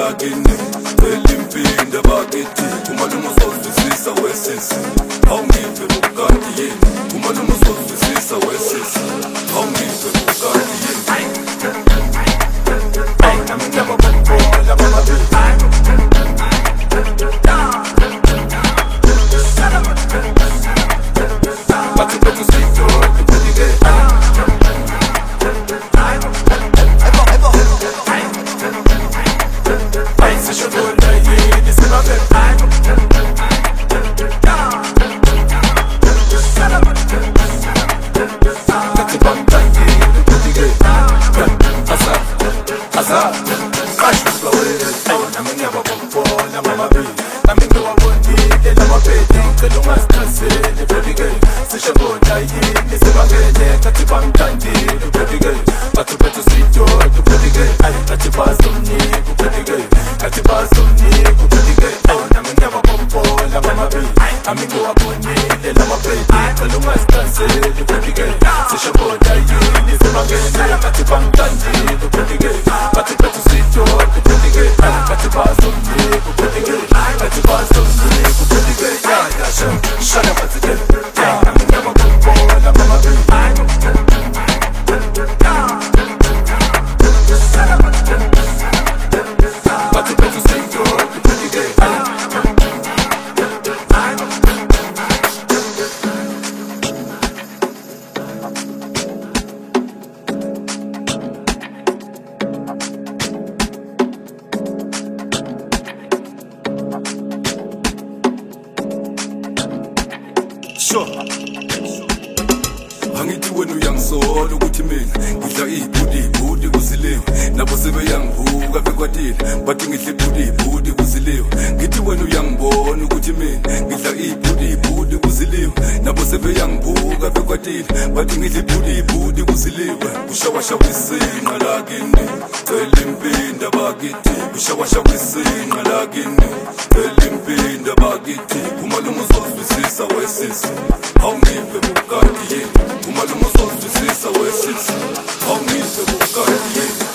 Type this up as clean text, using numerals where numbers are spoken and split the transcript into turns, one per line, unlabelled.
lakini elimpinda bakithi umalume uzozwisisa wesisi awungiphe bukanti yini umalume uzozwisisa wesisi awungiphe bukanti yini nami ngiyababongola bamabili bathi bethu siyidoda uphelike sisho bona yini simabele kathi bamtangile uphelike asa qashwa wena nami ngiyababongola bamabili nami ngiwabonile lamapedi ngicela ungasithazeli uphelike sisho bona yini simabele kathi bamtangile uphelike bathi bethu siyidoda uphelike kathi bazomnika uphelike kathi bazomnika uphelike nami ngiyababongola bamabili nami ngiwabonile lamapedi ngicela ungasithazeli uphelike sisho bona yini simabele kathi bamtangile uphelike bathi bethu siyidoda uphelike kathi bazomnika uphelike kathi bazomnika uphelike shana bathi nami ngiyababongola bamabili bathi bethu siyidoda uphelike angithi wena uyangisola ukuthi mina ngidla ibhudi kuziliwe nabo sebeyangibuka bekwatile bathi ngidla ibhudi kuziliwe ngithi wena uyangibona ukuthi mina ngidla ibhudi kuziliwe nabo sebeyangibuka bekwatile bathi ngidla ibhudi kuziliwe ushawasha kwisinqa lakini cela impinda bakithi ushawasha kwisinqa lakini cela impinda bakithi umalume uzozwisisa wesisi awungiphe bukanti yini umalume uzozwisisa wesisi awungiphe bukanti yini